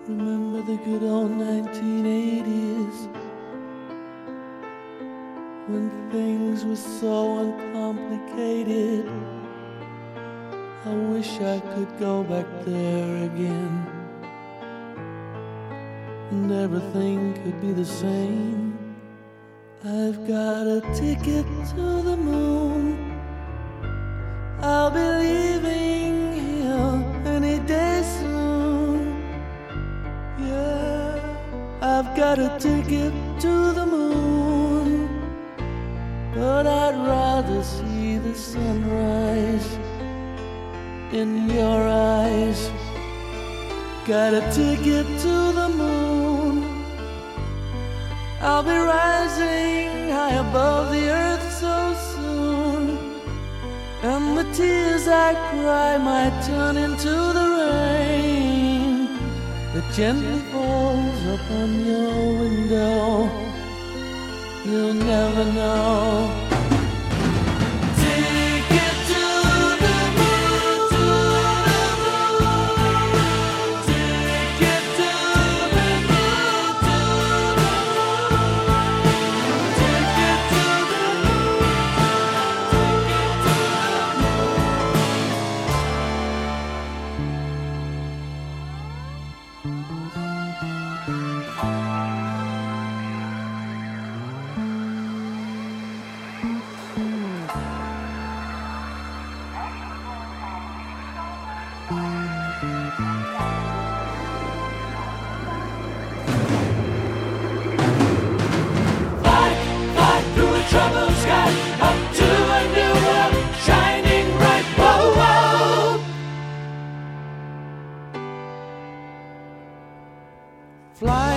Remember the good old 1980s when things were so uncomplicated. I wish I could go back there again and everything could be the same. I've got a ticket to the moon. I'll be leaving here any day soon. Yeah, I've got a ticket to the moon, but I'd rather see the sunrise in your eyes. Got a ticket to the moon. I'll be rising high above the earth so soon, and the tears I cry might turn into the rain that gently falls upon your window. You'll never know. Ticket to the moon, to the moon. Ticket to the moon, to the moon. Ticket to the moon, ticket to the through a troubled sky, up to a new world, shining bright. Whoa, whoa. Fly